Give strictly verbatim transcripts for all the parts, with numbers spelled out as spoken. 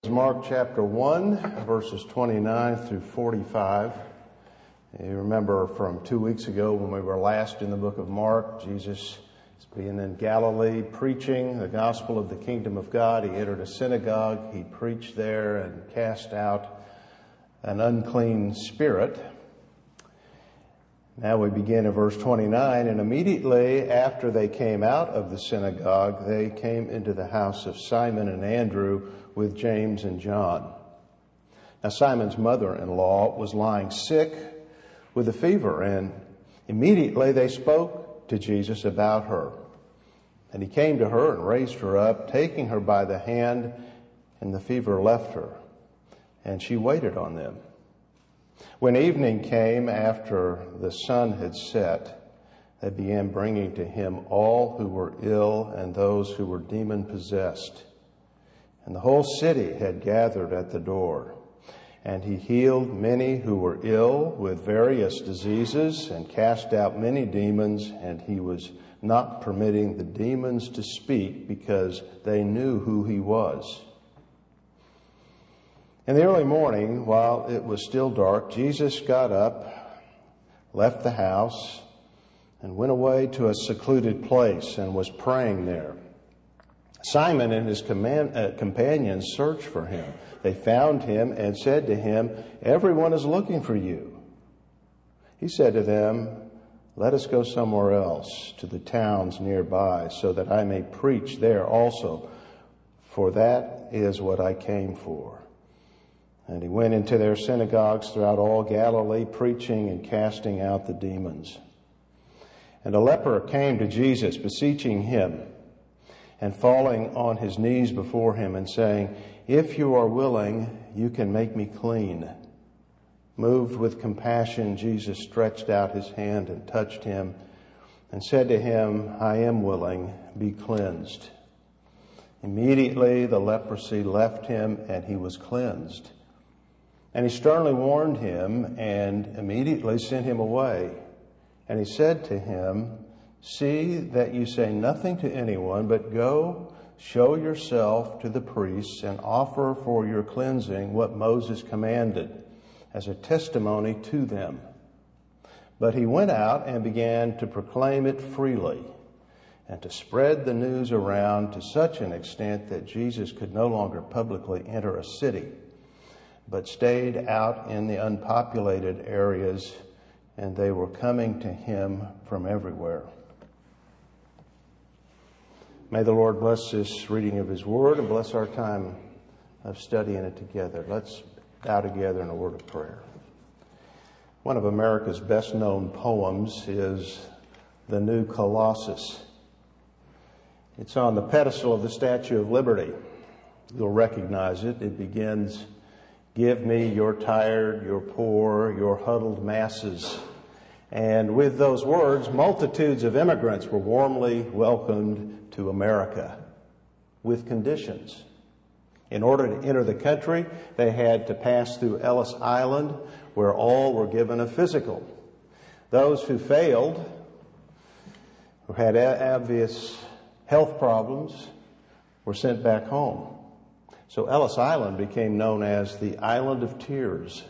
Mark chapter one, verses twenty-nine through forty-five. You remember from two weeks ago when we were last in the book of Mark, Jesus is being in Galilee preaching the gospel of the kingdom of God. He entered a synagogue, he preached there and cast out an unclean spirit. Now we begin in verse twenty-nine, and immediately after they came out of the synagogue, they came into the house of Simon and Andrew with James and John. Now Simon's mother-in-law was lying sick with a fever, and immediately they spoke to Jesus about her. And he came to her and raised her up, taking her by the hand, and the fever left her, and she waited on them. When evening came, after the sun had set, they began bringing to him all who were ill and those who were demon-possessed. And the whole city had gathered at the door. And he healed many who were ill with various diseases and cast out many demons, and he was not permitting the demons to speak because they knew who he was. In the early morning, while it was still dark, Jesus got up, left the house, and went away to a secluded place and was praying there. Simon and his command, uh, companions searched for him. They found him and said to him, "Everyone is looking for you." He said to them, "Let us go somewhere else, to the towns nearby, so that I may preach there also, for that is what I came for." And he went into their synagogues throughout all Galilee, preaching and casting out the demons. And a leper came to Jesus, beseeching him, and falling on his knees before him, and saying, "If you are willing, you can make me clean." Moved with compassion, Jesus stretched out his hand and touched him, and said to him, "I am willing, be cleansed." Immediately the leprosy left him, and he was cleansed. And he sternly warned him and immediately sent him away. And he said to him, "See that you say nothing to anyone, but go, show yourself to the priests and offer for your cleansing what Moses commanded as a testimony to them." But he went out and began to proclaim it freely and to spread the news around to such an extent that Jesus could no longer publicly enter a city, but stayed out in the unpopulated areas, and they were coming to him from everywhere. May the Lord bless this reading of his word and bless our time of studying it together. Let's bow together in a word of prayer. One of America's best-known poems is The New Colossus. It's on the pedestal of the Statue of Liberty. You'll recognize it. It begins, "Give me your tired, your poor, your huddled masses." And with those words, multitudes of immigrants were warmly welcomed to America with conditions. In order to enter the country, they had to pass through Ellis Island, where all were given a physical. Those who failed, who had obvious health problems, were sent back home. So Ellis Island became known as the Island of Tears.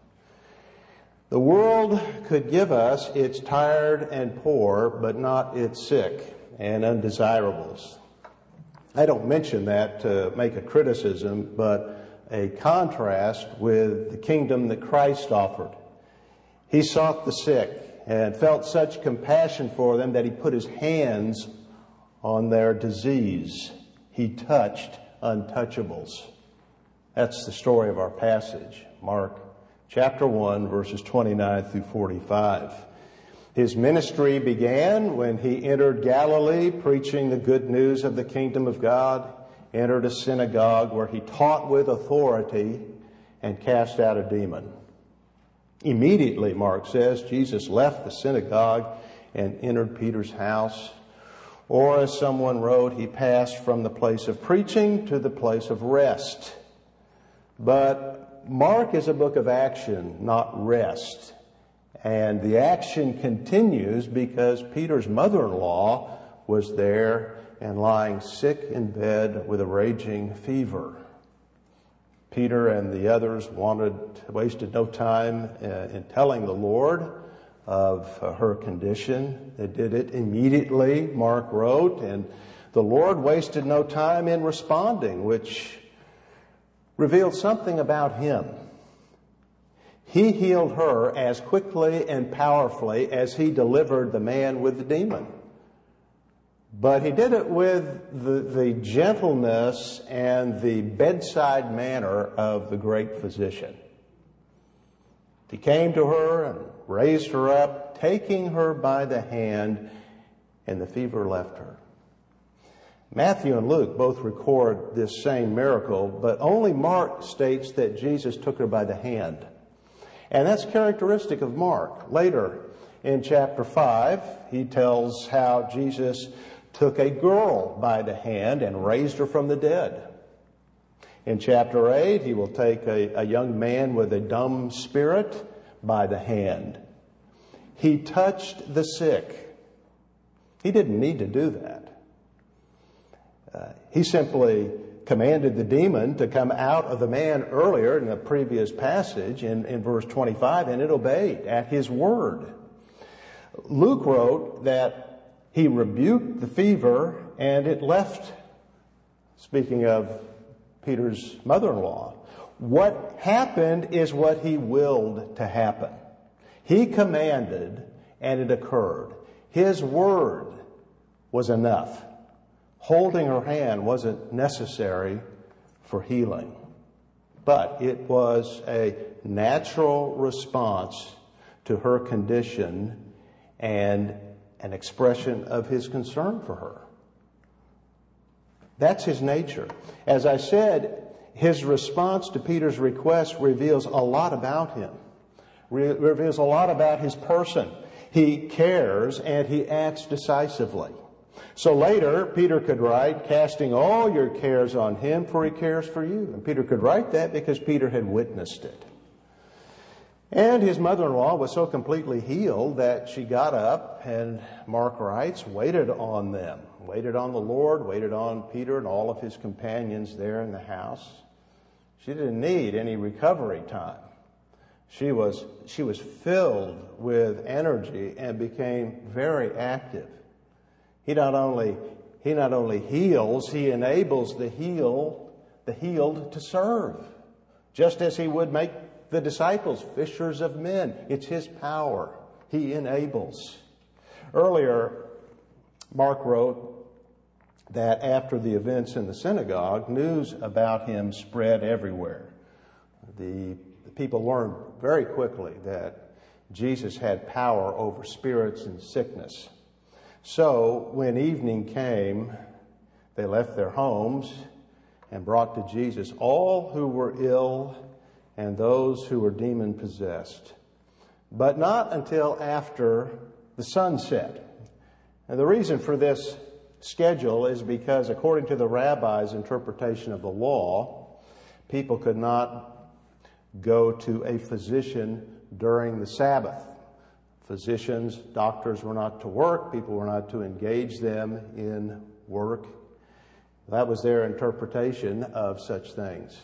The world could give us its tired and poor, but not its sick and undesirables. I don't mention that to make a criticism, but a contrast with the kingdom that Christ offered. He sought the sick and felt such compassion for them that he put his hands on their disease. He touched untouchables. That's the story of our passage, Mark chapter one, verses twenty-nine through forty-five. His ministry began when he entered Galilee, preaching the good news of the kingdom of God, entered a synagogue where he taught with authority and cast out a demon. Immediately, Mark says, Jesus left the synagogue and entered Peter's house. Or, as someone wrote, he passed from the place of preaching to the place of rest. But Mark is a book of action, not rest. And the action continues because Peter's mother-in-law was there and lying sick in bed with a raging fever. Peter and the others wanted, wasted no time uh, in telling the Lord of uh, her condition. They did it immediately, Mark wrote, and the Lord wasted no time in responding, which revealed something about him. He healed her as quickly and powerfully as he delivered the man with the demon. But he did it with the, the gentleness and the bedside manner of the great physician. He came to her and raised her up, taking her by the hand, and the fever left her. Matthew and Luke both record this same miracle, but only Mark states that Jesus took her by the hand. And that's characteristic of Mark. Later in chapter five, he tells how Jesus took a girl by the hand and raised her from the dead. In chapter eight, he will take a, a young man with a dumb spirit by the hand. He touched the sick. He didn't need to do that. Uh, he simply commanded the demon to come out of the man earlier in the previous passage in, in verse twenty-five, and it obeyed at his word. Luke wrote that he rebuked the fever and it left, speaking of Peter's mother-in-law. What happened is what he willed to happen. He commanded and it occurred. His word was enough. Holding her hand wasn't necessary for healing, but it was a natural response to her condition and an expression of his concern for her. That's his nature. As I said, his response to Peter's request reveals a lot about him, Re- reveals a lot about his person. He cares and he acts decisively. So later, Peter could write, casting all your cares on him, for he cares for you. And Peter could write that because Peter had witnessed it. And his mother-in-law was so completely healed that she got up, and Mark writes, waited on them, waited on the Lord, waited on Peter and all of his companions there in the house. She didn't need any recovery time. She was, she was filled with energy and became very active. He not only, he not only heals, he enables the healed, the healed to serve, just as he would make the disciples fishers of men. It's his power. He enables. Earlier, Mark wrote that after the events in the synagogue, news about him spread everywhere. The, the people learned very quickly that Jesus had power over spirits and sickness. So when evening came, they left their homes and brought to Jesus all who were ill and those who were demon-possessed, but not until after the sun set. And the reason for this schedule is because, according to the rabbi's interpretation of the law, people could not go to a physician during the Sabbath. Physicians, doctors were not to work. People were not to engage them in work. That was their interpretation of such things.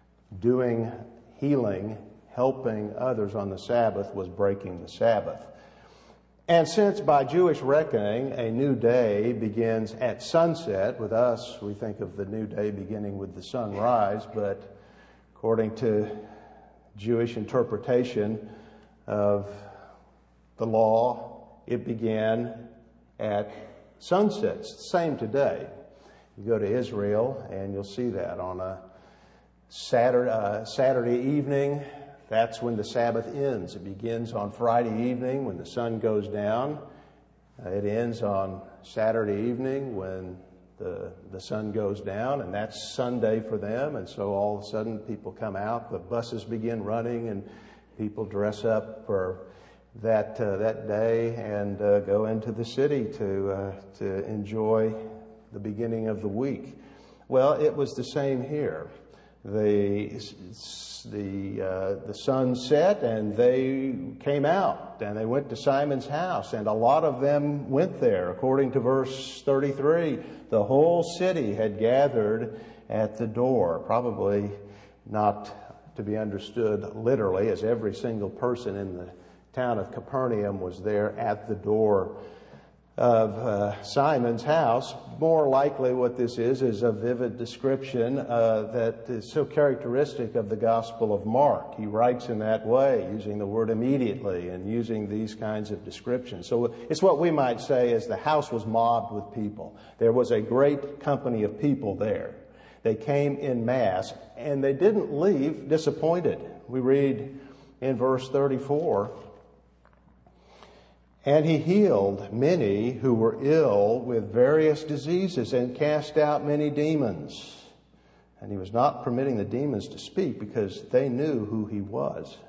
Doing healing, helping others on the Sabbath was breaking the Sabbath. And since by Jewish reckoning a new day begins at sunset, with us we think of the new day beginning with the sunrise, but according to Jewish interpretation of the law, it began at sunset. It's the same today. You go to Israel and you'll see that on a Saturday, uh, Saturday evening. That's when the Sabbath ends. It begins on Friday evening when the sun goes down. Uh, it ends on Saturday evening when the the sun goes down, and that's Sunday for them. And so all of a sudden people come out, the buses begin running, and people dress up for that uh, that day and uh, go into the city to uh, to enjoy the beginning of the week. Well, it was the same here. The the uh, the sun set and they came out and they went to Simon's house, and a lot of them went there. According to verse thirty-three, the whole city had gathered at the door, probably not to be understood literally, as every single person in the town of Capernaum was there at the door of uh, Simon's house. More likely what this is is a vivid description uh, that is so characteristic of the Gospel of Mark. He writes in that way, using the word immediately and using these kinds of descriptions. So it's what we might say is the house was mobbed with people. There was a great company of people there. They came in mass, and they didn't leave disappointed. We read in verse thirty-four, "And he healed many who were ill with various diseases and cast out many demons. And he was not permitting the demons to speak because they knew who he was."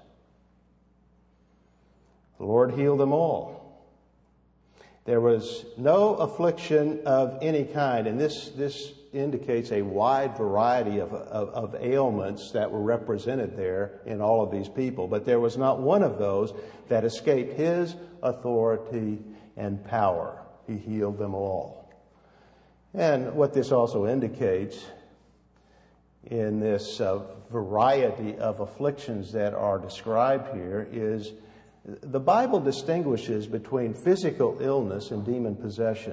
The Lord healed them all. There was no affliction of any kind, and this, this indicates a wide variety of, of, of ailments that were represented there in all of these people. But there was not one of those that escaped his authority and power. He healed them all. And what this also indicates in this uh, variety of afflictions that are described here is the Bible distinguishes between physical illness and demon possession,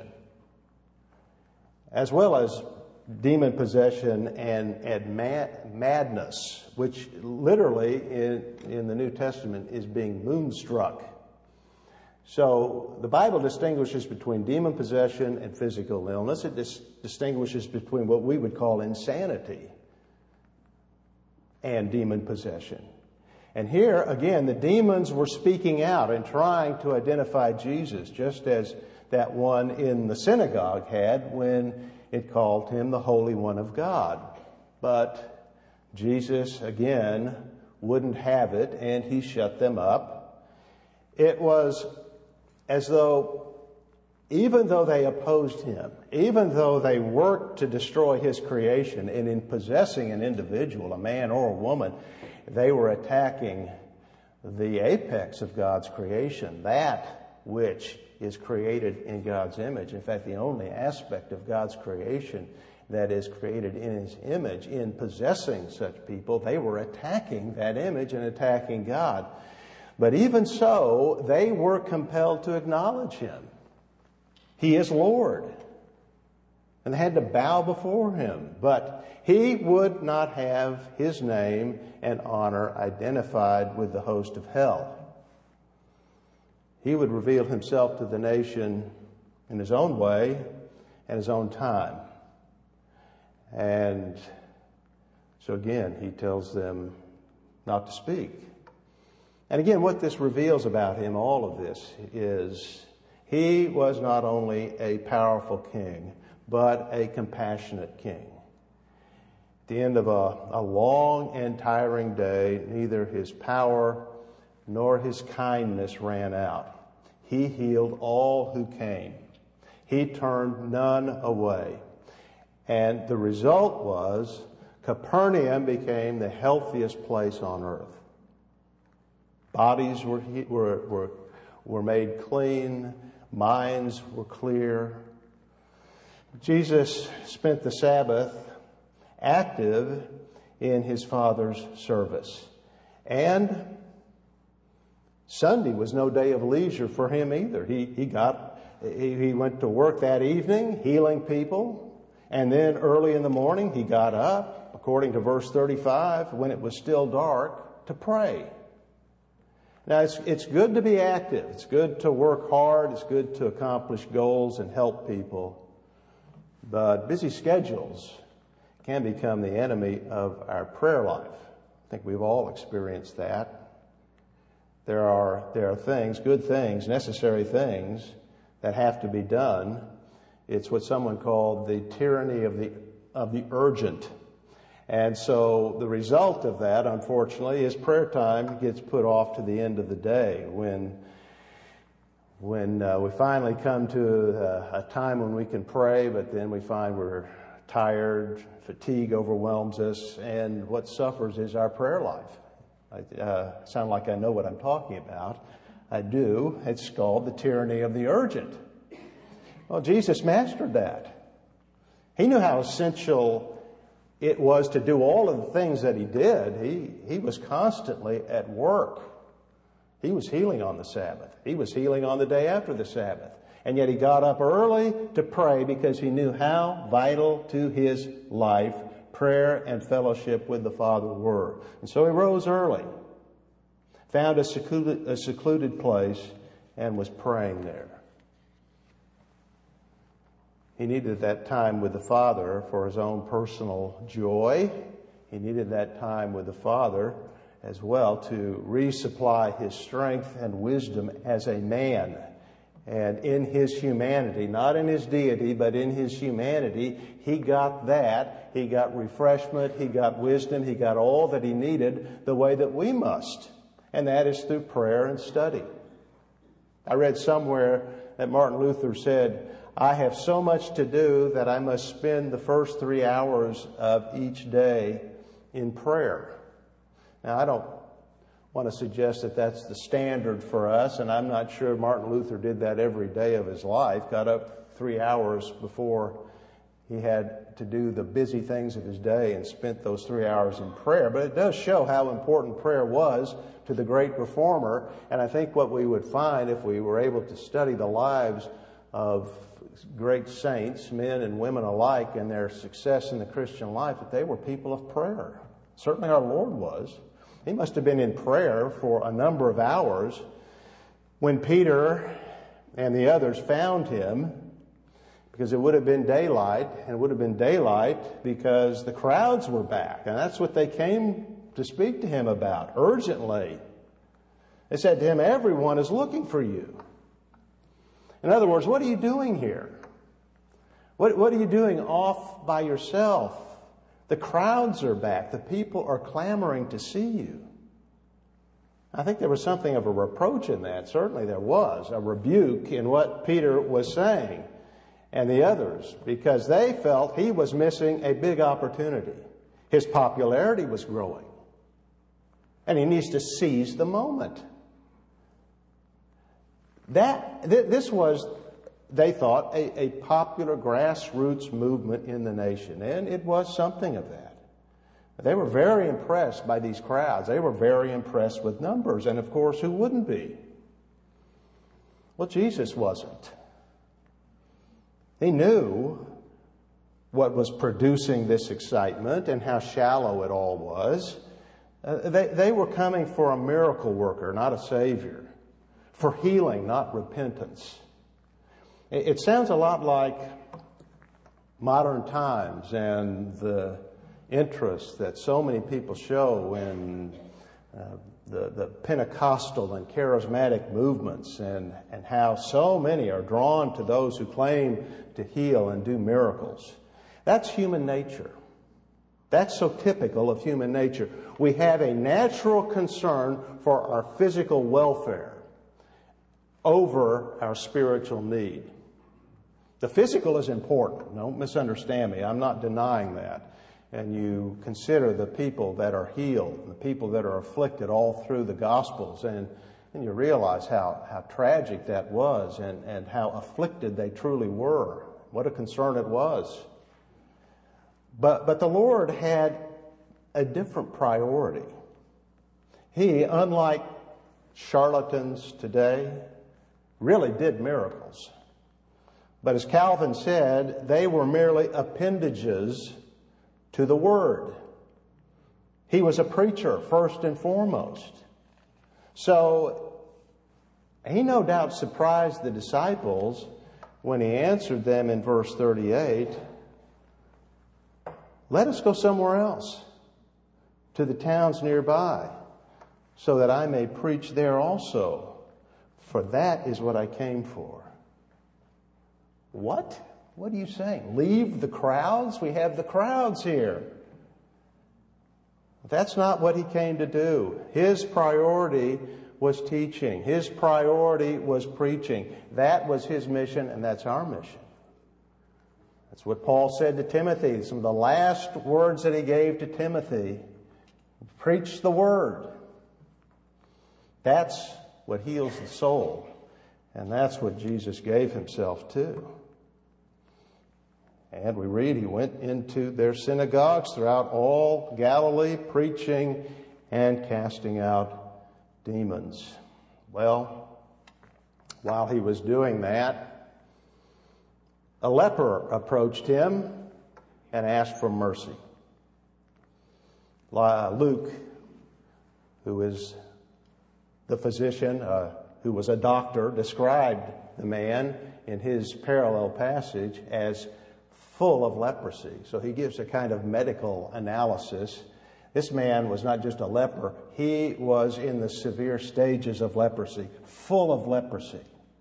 as well as demon possession and, and mad, madness, which literally in, in the New Testament is being moonstruck. So the Bible distinguishes between demon possession and physical illness. It dis- distinguishes between what we would call insanity and demon possession. And here, again, the demons were speaking out and trying to identify Jesus, just as that one in the synagogue had when it called him the Holy One of God. But Jesus, again, wouldn't have it, and he shut them up. It was as though, even though they opposed him, even though they worked to destroy his creation, and in possessing an individual, a man or a woman, they were attacking the apex of God's creation, that which is created in God's image. In fact, the only aspect of God's creation that is created in his image. In possessing such people, they were attacking that image and attacking God. But even so, they were compelled to acknowledge him. He is Lord. And they had to bow before him. But he would not have his name and honor identified with the host of hell. He would reveal himself to the nation in his own way and his own time. And so again, he tells them not to speak. And again, what this reveals about him, all of this, is he was not only a powerful king, but a compassionate king. At the end of a, a long and tiring day, neither his power nor his kindness ran out. He healed all who came. He turned none away. And the result was Capernaum became the healthiest place on earth. Bodies were, were, were, were made clean. Minds were clear. Jesus spent the Sabbath active in his Father's service. And Sunday was no day of leisure for him either. He, he got, he, he went to work that evening, healing people. And then early in the morning, he got up, according to verse thirty-five, when it was still dark, to pray. Now, it's, it's good to be active. It's good to work hard. It's good to accomplish goals and help people. But busy schedules can become the enemy of our prayer life. I think we've all experienced that. There are, there are things, good things, necessary things that have to be done. It's what someone called the tyranny of the, of the urgent. And so the result of that, unfortunately, is prayer time gets put off to the end of the day when when uh, we finally come to uh, a time when we can pray, but then we find we're tired, fatigue overwhelms us, and what suffers is our prayer life. I uh, sound like I know what I'm talking about. I do. It's called the tyranny of the urgent. Well, Jesus mastered that. He knew how essential it was to do all of the things that he did. He, he was constantly at work. He was healing on the Sabbath. He was healing on the day after the Sabbath. And yet he got up early to pray because he knew how vital to his life prayer and fellowship with the Father were. And so he rose early, found a secluded, a secluded place, and was praying there. He needed that time with the Father for his own personal joy. He needed that time with the Father as well to resupply his strength and wisdom as a man. And in his humanity, not in his deity, but in his humanity, he got that. He got refreshment, he got wisdom, he got all that he needed the way that we must. And that is through prayer and study. I read somewhere that Martin Luther said, I have so much to do that I must spend the first three hours of each day in prayer. Now, I don't want to suggest that that's the standard for us, and I'm not sure Martin Luther did that every day of his life, got up three hours before he had to do the busy things of his day and spent those three hours in prayer. But it does show how important prayer was to the great reformer, and I think what we would find if we were able to study the lives of great saints, men and women alike, and their success in the Christian life, that they were people of prayer. Certainly our Lord was. He must have been in prayer for a number of hours when Peter and the others found him, because it would have been daylight, and it would have been daylight because the crowds were back, and that's what they came to speak to him about urgently. They said to him, everyone is looking for you. In other words, what are you doing here? What, what are you doing off by yourself? The crowds are back. The people are clamoring to see you. I think there was something of a reproach in that. Certainly there was a rebuke in what Peter was saying and the others, because they felt he was missing a big opportunity. His popularity was growing, and he needs to seize the moment. That th- this was, they thought, a, a popular grassroots movement in the nation, and it was something of that. They were very impressed by these crowds. They were very impressed with numbers, and of course, who wouldn't be? Well, Jesus wasn't. He knew what was producing this excitement and how shallow it all was. Uh, they, they were coming for a miracle worker, not a savior. For healing, not repentance. It, it sounds a lot like modern times and the interest that so many people show in uh, the, the Pentecostal and charismatic movements, and, and how so many are drawn to those who claim to heal and do miracles. That's human nature. That's so typical of human nature. We have a natural concern for our physical welfare over our spiritual need. The physical is important. Don't misunderstand me. I'm not denying that. And you consider the people that are healed, the people that are afflicted all through the Gospels, and, and you realize how, how tragic that was, and, and how afflicted they truly were. What a concern it was. But, but the Lord had a different priority. He, unlike charlatans today, really did miracles. But as Calvin said, they were merely appendages to the Word. He was a preacher first and foremost. So he no doubt surprised the disciples when he answered them in verse thirty-eight, let us go somewhere else, to the towns nearby, so that I may preach there also. For that is what I came for. What? What are you saying? Leave the crowds? We have the crowds here. That's not what he came to do. His priority was teaching. His priority was preaching. That was his mission, and that's our mission. That's what Paul said to Timothy. Some of the last words that he gave to Timothy. Preach the word. That's what heals the soul. And that's what Jesus gave himself to. And we read he went into their synagogues throughout all Galilee, preaching and casting out demons. Well, while he was doing that, a leper approached him and asked for mercy. Luke, who is the physician, uh, who was a doctor, described the man in his parallel passage as full of leprosy. So he gives a kind of medical analysis. This man was not just a leper, he was in the severe stages of leprosy, full of leprosy.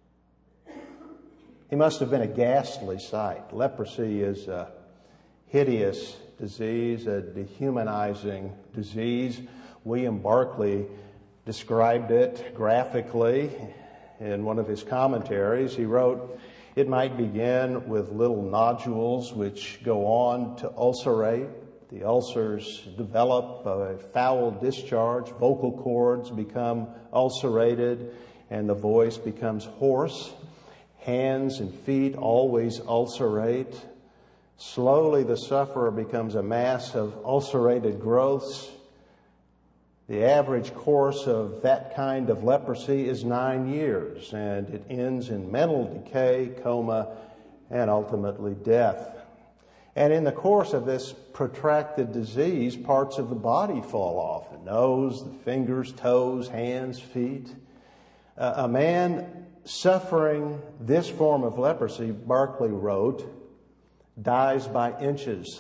He must have been a ghastly sight. Leprosy is a hideous disease, a dehumanizing disease. William Barclay described it graphically in one of his commentaries. He wrote, "It might begin with little nodules which go on to ulcerate. The ulcers develop a foul discharge. Vocal cords become ulcerated and the voice becomes hoarse. Hands and feet always ulcerate. Slowly the sufferer becomes a mass of ulcerated growths. The average course of that kind of leprosy is nine years, and it ends in mental decay, coma, and ultimately death. And in the course of this protracted disease, parts of the body fall off: the nose, the fingers, toes, hands, feet. Uh, a man suffering this form of leprosy, Barclay wrote, dies by inches."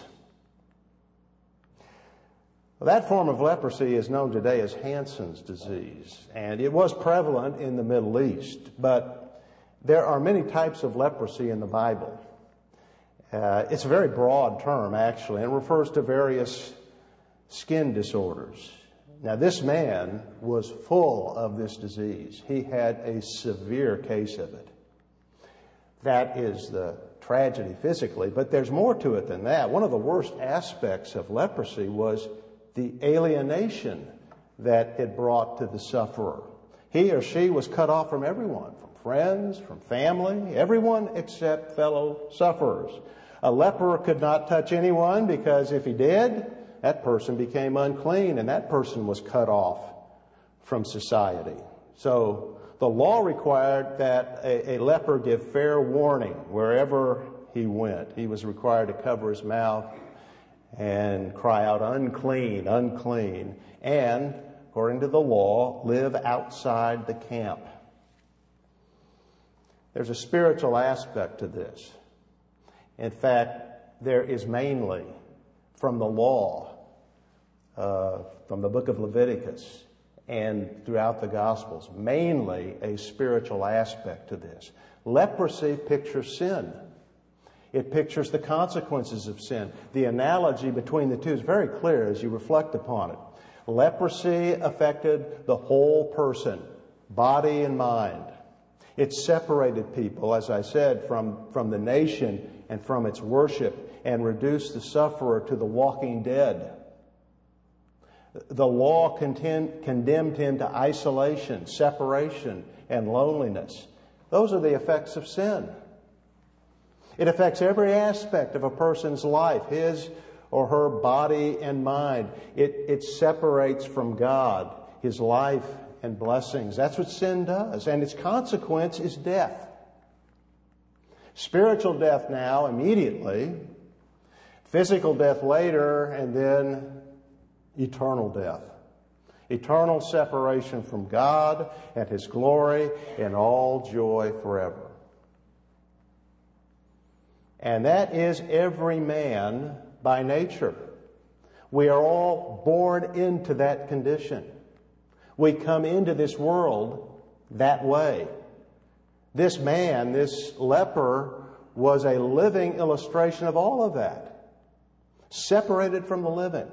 Well, that form of leprosy is known today as Hansen's disease, and it was prevalent in the Middle East. But there are many types of leprosy in the Bible. Uh, it's a very broad term, actually, and refers to various skin disorders. Now, this man was full of this disease. He had a severe case of it. That is the tragedy physically, but there's more to it than that. One of the worst aspects of leprosy was the alienation that it brought to the sufferer. He or she was cut off from everyone, from friends, from family, everyone except fellow sufferers. A leper could not touch anyone because if he did, that person became unclean and that person was cut off from society. So the law required that a, a leper give fair warning wherever he went. He was required to cover his mouth and cry out, "Unclean, unclean," and, according to the law, live outside the camp. There's a spiritual aspect to this. In fact, there is mainly from the law, uh, from the book of Leviticus and throughout the Gospels, mainly a spiritual aspect to this. Leprosy pictures sin. It pictures the consequences of sin. The analogy between the two is very clear as you reflect upon it. Leprosy affected the whole person, body and mind. It separated people, as I said, from, from the nation and from its worship, and reduced the sufferer to the walking dead. The law contend, condemned him to isolation, separation, and loneliness. Those are the effects of sin. It affects every aspect of a person's life, his or her body and mind. It, it separates from God, His life and blessings. That's what sin does. And its consequence is death. Spiritual death now, immediately. Physical death later, and then eternal death. Eternal separation from God and His glory and all joy forever. And that is every man by nature. We are all born into that condition. We come into this world that way. This man, this leper, was a living illustration of all of that. Separated from the living.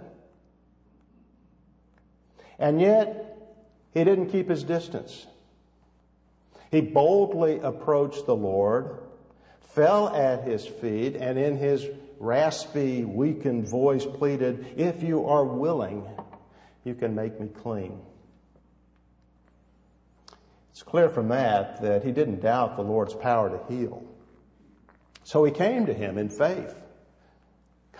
And yet, he didn't keep his distance. He boldly approached the Lord, fell at His feet, and in his raspy, weakened voice pleaded, "If you are willing, you can make me clean." It's clear from that that he didn't doubt the Lord's power to heal. So he came to Him in faith,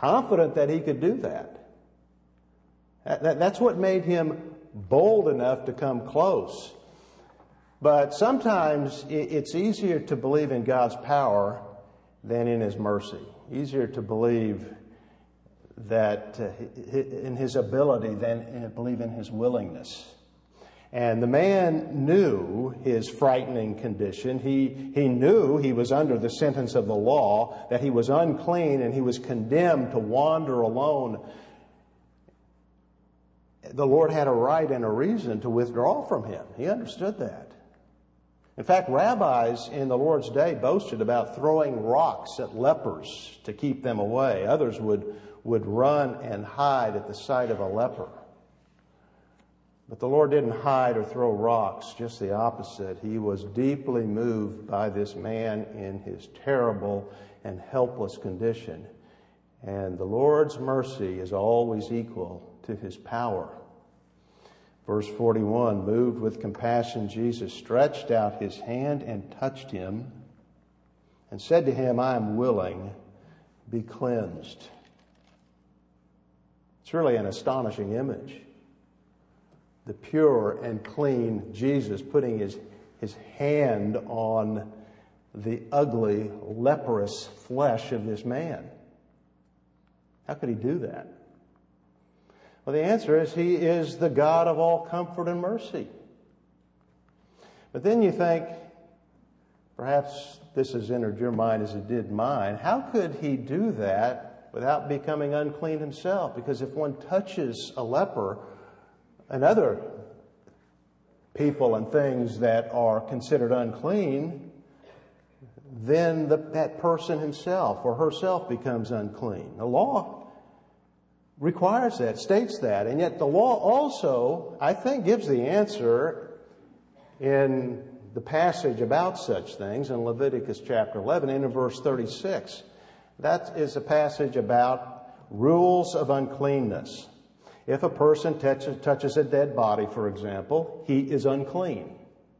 confident that he could do that. That's what made him bold enough to come close. But sometimes it's easier to believe in God's power than in His mercy. Easier to believe that uh, in His ability than believe in His willingness. And the man knew his frightening condition. He, he knew he was under the sentence of the law, that he was unclean and he was condemned to wander alone. The Lord had a right and a reason to withdraw from him. He understood that. In fact, rabbis in the Lord's day boasted about throwing rocks at lepers to keep them away. Others would, would run and hide at the sight of a leper. But the Lord didn't hide or throw rocks, just the opposite. He was deeply moved by this man in his terrible and helpless condition. And the Lord's mercy is always equal to His power. Verse forty-one, moved with compassion, Jesus stretched out His hand and touched him and said to him, I am willing, be cleansed. It's really an astonishing image. The pure and clean Jesus putting his, his hand on the ugly, leprous flesh of this man. How could He do that? Well, the answer is He is the God of all comfort and mercy. But then you think, perhaps this has entered your mind as it did mine, how could He do that without becoming unclean Himself? Because if one touches a leper and other people and things that are considered unclean, then the, that person himself or herself becomes unclean. The law requires that, states that. And yet the law also, I think, gives the answer in the passage about such things in Leviticus chapter eleven and in verse thirty-six. That is a passage about rules of uncleanness. If a person touches, touches a dead body, for example, he is unclean.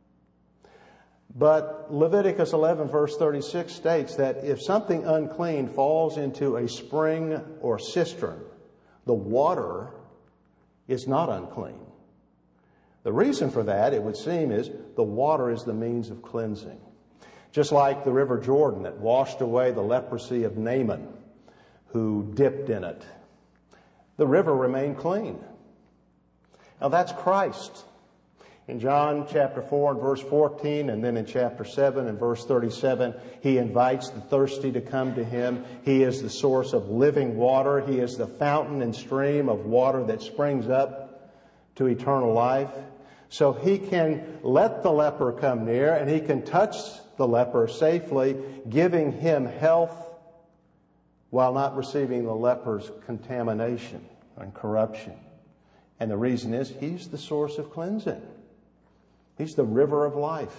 But Leviticus eleven verse thirty-six states that if something unclean falls into a spring or cistern, the water is not unclean. The reason for that, it would seem, is the water is the means of cleansing. Just like the River Jordan that washed away the leprosy of Naaman, who dipped in it. The river remained clean. Now that's Christ. In John chapter four and verse fourteen, and then in chapter seven and verse thirty-seven, He invites the thirsty to come to Him. He is the source of living water. He is the fountain and stream of water that springs up to eternal life. So He can let the leper come near and He can touch the leper safely, giving him health while not receiving the leper's contamination and corruption. And the reason is He's the source of cleansing. He's the river of life.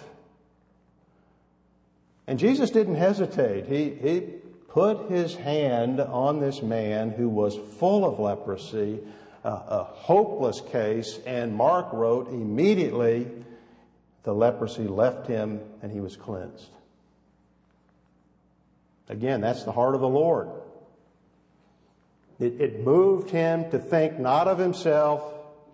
And Jesus didn't hesitate. He, he put His hand on this man who was full of leprosy, a, a hopeless case, and Mark wrote, immediately the leprosy left him and he was cleansed. Again, that's the heart of the Lord. It, it moved Him to think not of Himself,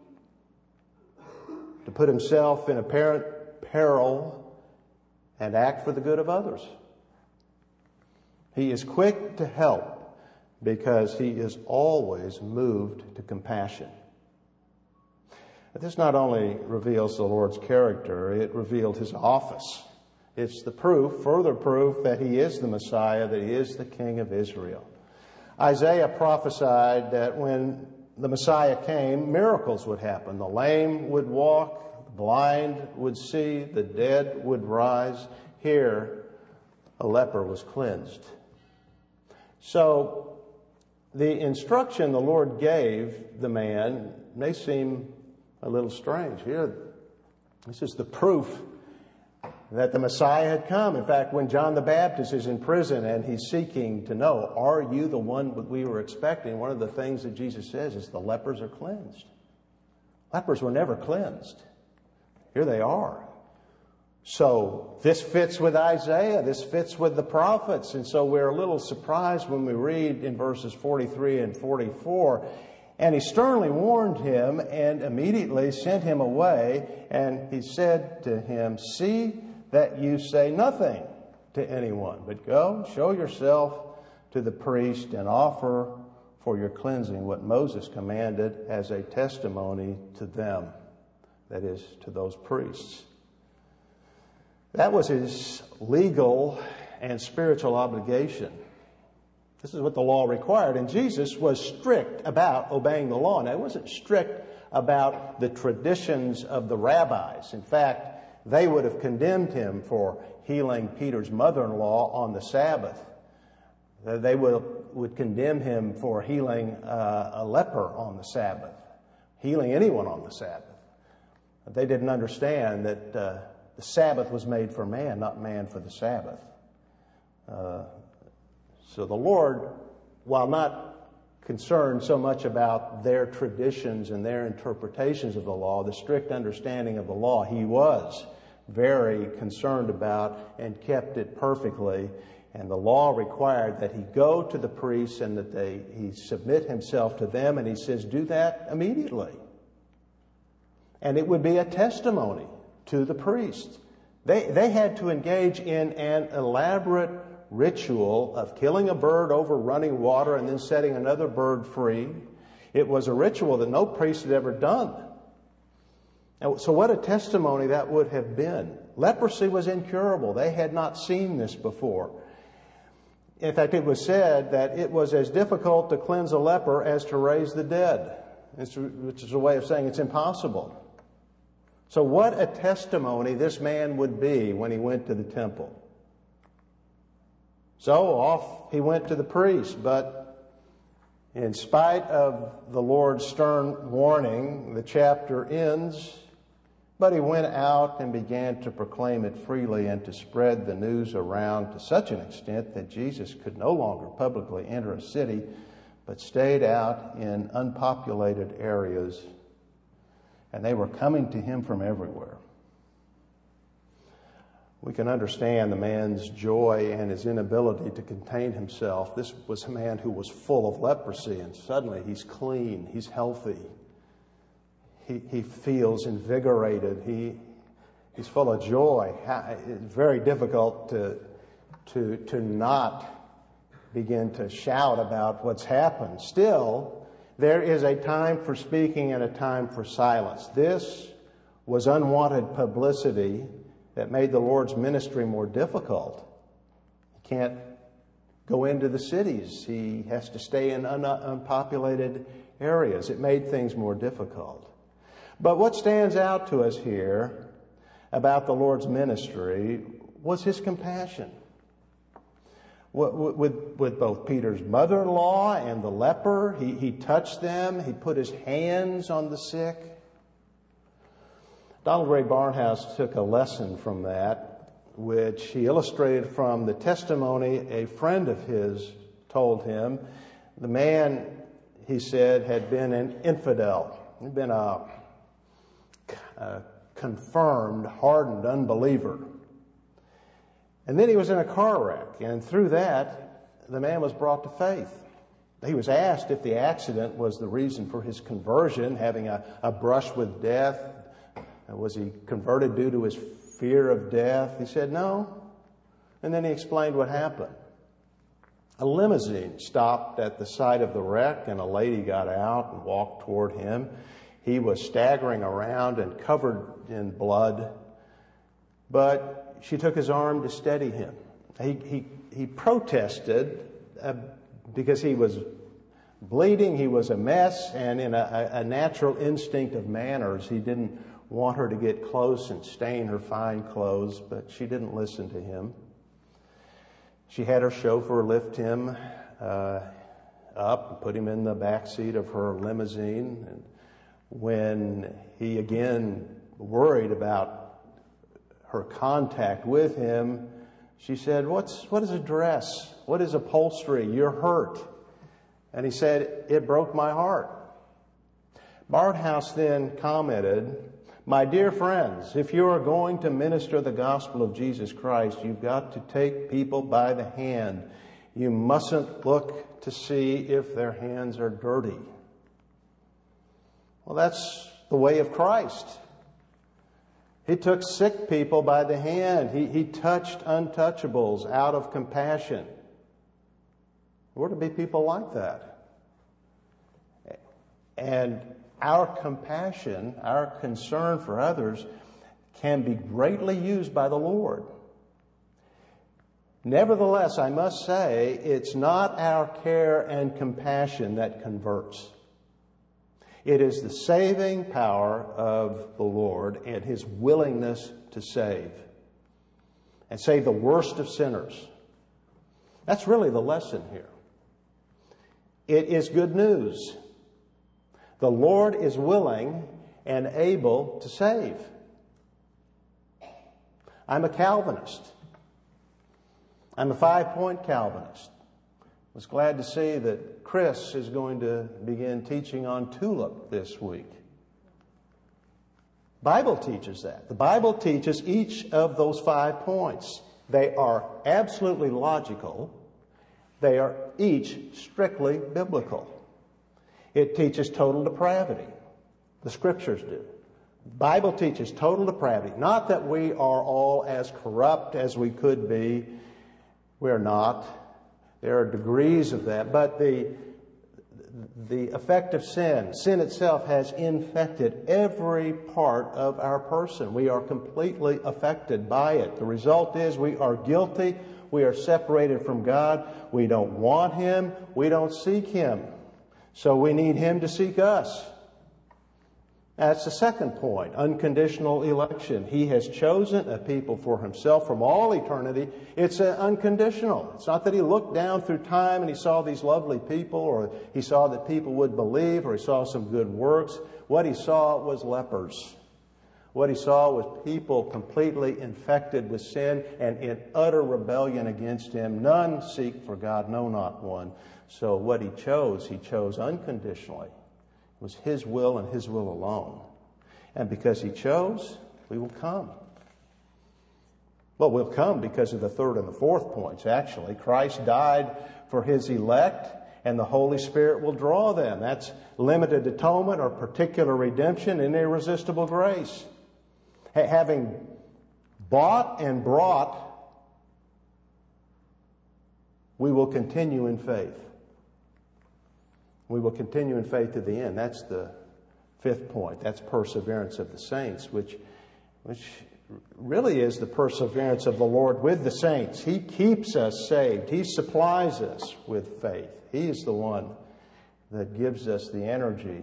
to put Himself in apparent peril and act for the good of others. He is quick to help because He is always moved to compassion. But this not only reveals the Lord's character, it revealed His office. It's the proof, further proof, that He is the Messiah, that He is the King of Israel. Isaiah prophesied that when the Messiah came, miracles would happen. The lame would walk, the blind would see, the dead would rise. Here, a leper was cleansed. So, the instruction the Lord gave the man may seem a little strange. Here, this is the proof that the Messiah had come. In fact, when John the Baptist is in prison and he's seeking to know, are you the one that we were expecting? One of the things that Jesus says is the lepers are cleansed. Lepers were never cleansed. Here they are. So this fits with Isaiah. This fits with the prophets. And so we're a little surprised when we read in verses forty-three and forty-four, and he sternly warned him and immediately sent him away. And he said to him, see that you say nothing to anyone, but go, show yourself to the priest and offer for your cleansing what Moses commanded as a testimony to them, that is, to those priests. That was his legal and spiritual obligation. This is what the law required. And Jesus was strict about obeying the law. Now, he wasn't strict about the traditions of the rabbis. In fact, they would have condemned him for healing Peter's mother-in-law on the Sabbath. They would, would condemn him for healing uh, a leper on the Sabbath, healing anyone on the Sabbath. They didn't understand that uh, the Sabbath was made for man, not man for the Sabbath. Uh, so the Lord, while not concerned so much about their traditions and their interpretations of the law, the strict understanding of the law, he was very concerned about and kept it perfectly. And the law required that he go to the priests and that they he submit himself to them. And he says, do that immediately. And it would be a testimony to the priests. They, they had to engage in an elaborate ritual of killing a bird over running water and then setting another bird free. It was a ritual that no priest had ever done. And so what a testimony that would have been. Leprosy was incurable. They had not seen this before. In fact, it was said that it was as difficult to cleanse a leper as to raise the dead, which is a way of saying it's impossible. So what a testimony this man would be when he went to the temple. So off he went to the priest, but in spite of the Lord's stern warning, the chapter ends. But he went out and began to proclaim it freely and to spread the news around to such an extent that Jesus could no longer publicly enter a city, but stayed out in unpopulated areas, and they were coming to him from everywhere. We can understand the man's joy and his inability to contain himself. This was a man who was full of leprosy, and suddenly he's clean, he's healthy. He, he feels invigorated. He, he's full of joy. It's very difficult to, to, to not begin to shout about what's happened. Still, there is a time for speaking and a time for silence. This was unwanted publicity that made the Lord's ministry more difficult. He can't go into the cities. He has to stay in un- unpopulated areas. It made things more difficult. But what stands out to us here about the Lord's ministry was his compassion. With, with both Peter's mother-in-law and the leper, he, he touched them. He put his hands on the sick. Donald Ray Barnhouse took a lesson from that, which he illustrated from the testimony a friend of his told him. The man, he said, had been an infidel. He'd been a A confirmed, hardened unbeliever. And then he was in a car wreck, and through that, the man was brought to faith. He was asked if the accident was the reason for his conversion, having a, a brush with death. Was he converted due to his fear of death? He said no. And then he explained what happened. A limousine stopped at the site of the wreck, and a lady got out and walked toward him. He was staggering around and covered in blood, but she took his arm to steady him. He he, he protested uh, because he was bleeding, he was a mess, and in a, a natural instinct of manners, he didn't want her to get close and stain her fine clothes, but she didn't listen to him. She had her chauffeur lift him uh, up and put him in the back seat of her limousine. And when he again worried about her contact with him, she said, What's, what is a dress? What is upholstery? You're hurt. And he said, it broke my heart. Barnhouse then commented, My dear friends, if you are going to minister the gospel of Jesus Christ, you've got to take people by the hand. You mustn't look to see if their hands are dirty. Well, that's the way of Christ. He took sick people by the hand. He, he touched untouchables out of compassion. We're to be people like that. And our compassion, our concern for others, can be greatly used by the Lord. Nevertheless, I must say, it's not our care and compassion that converts. It is the saving power of the Lord and His willingness to save. And save the worst of sinners. That's really the lesson here. It is good news. The Lord is willing and able to save. I'm a Calvinist. I'm a five-point Calvinist. I was glad to see that Chris is going to begin teaching on tulip this week. Bible teaches that. The Bible teaches each of those five points. They are absolutely logical. They are each strictly biblical. It teaches total depravity. The Scriptures do. The Bible teaches total depravity. Not that we are all as corrupt as we could be. We're not. There are degrees of that. But the, the effect of sin, sin itself has infected every part of our person. We are completely affected by it. The result is we are guilty. We are separated from God. We don't want Him. We don't seek Him. So we need Him to seek us. That's the second point, unconditional election. He has chosen a people for Himself from all eternity. It's uh, unconditional. It's not that He looked down through time and He saw these lovely people, or He saw that people would believe, or He saw some good works. What He saw was lepers. What He saw was people completely infected with sin and in utter rebellion against Him. None seek for God, no, not one. So what He chose, He chose unconditionally. It was His will and His will alone. And because He chose, we will come. Well, we'll come because of the third and the fourth points, actually. Christ died for His elect, and the Holy Spirit will draw them. That's limited atonement or particular redemption and irresistible grace. Having bought and brought, we will continue in faith. We will continue in faith to the end. That's the fifth point. That's perseverance of the saints, which, which really is the perseverance of the Lord with the saints. He keeps us saved. He supplies us with faith. He is the one that gives us the energy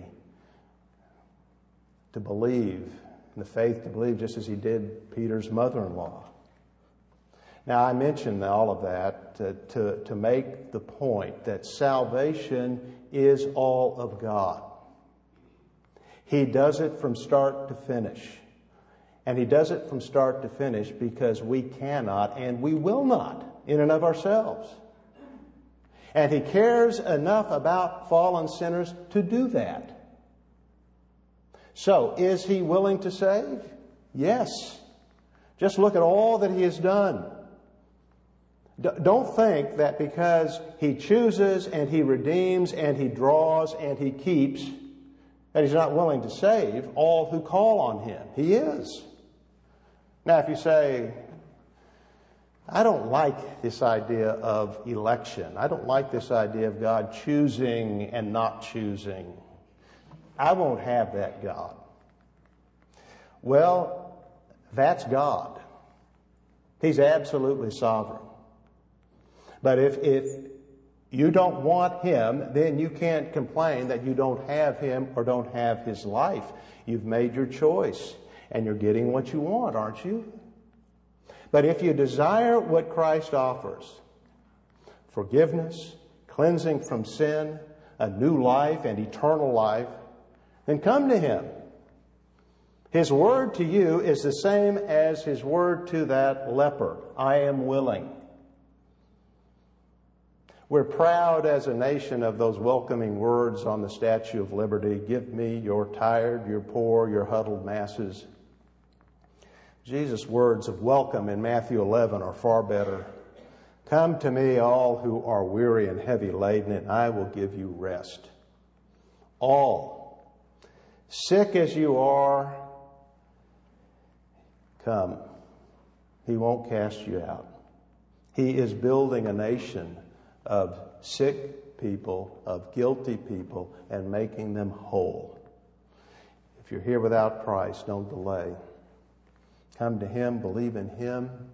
to believe, and the faith to believe, just as He did Peter's mother-in-law. Now, I mentioned all of that to, to, to make the point that salvation is all of God. He does it from start to finish. And He does it from start to finish because we cannot and we will not in and of ourselves. And He cares enough about fallen sinners to do that. So, is He willing to save? Yes. Just look at all that He has done. Don't think that because He chooses and He redeems and He draws and He keeps, that He's not willing to save all who call on Him. He is. Now, if you say, I don't like this idea of election. I don't like this idea of God choosing and not choosing. I won't have that God. Well, that's God. He's absolutely sovereign. But if, if you don't want Him, then you can't complain that you don't have Him or don't have His life. You've made your choice, and you're getting what you want, aren't you? But if you desire what Christ offers, forgiveness, cleansing from sin, a new life and eternal life, then come to Him. His word to you is the same as His word to that leper. I am willing. We're proud as a nation of those welcoming words on the Statue of Liberty. Give me your tired, your poor, your huddled masses. Jesus' words of welcome in Matthew eleven are far better. Come to me, all who are weary and heavy laden, and I will give you rest. All. Sick as you are, come. He won't cast you out. He is building a nation of sick people, of guilty people, and making them whole. If you're here without Christ, don't delay. Come to Him, believe in Him.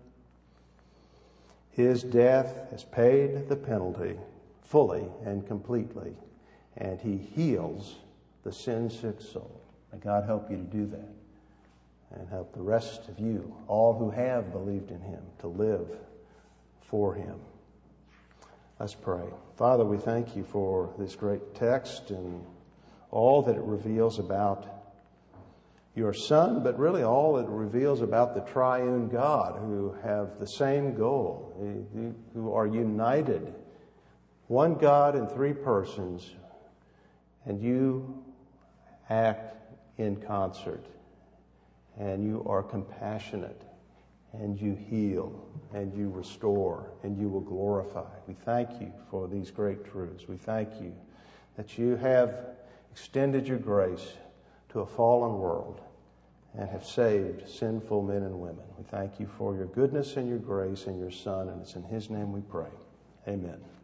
His death has paid the penalty fully and completely, and He heals the sin-sick soul. May God help you to do that, and help the rest of you, all who have believed in Him, to live for Him. Let's pray. Father, we thank You for this great text and all that it reveals about Your Son, but really all it reveals about the triune God, who have the same goal, who are united. One God in three persons, and You act in concert, and You are compassionate, and You heal, and You restore, and You will glorify. We thank You for these great truths. We thank You that You have extended Your grace to a fallen world and have saved sinful men and women. We thank You for Your goodness and Your grace and Your Son, and it's in His name we pray. Amen.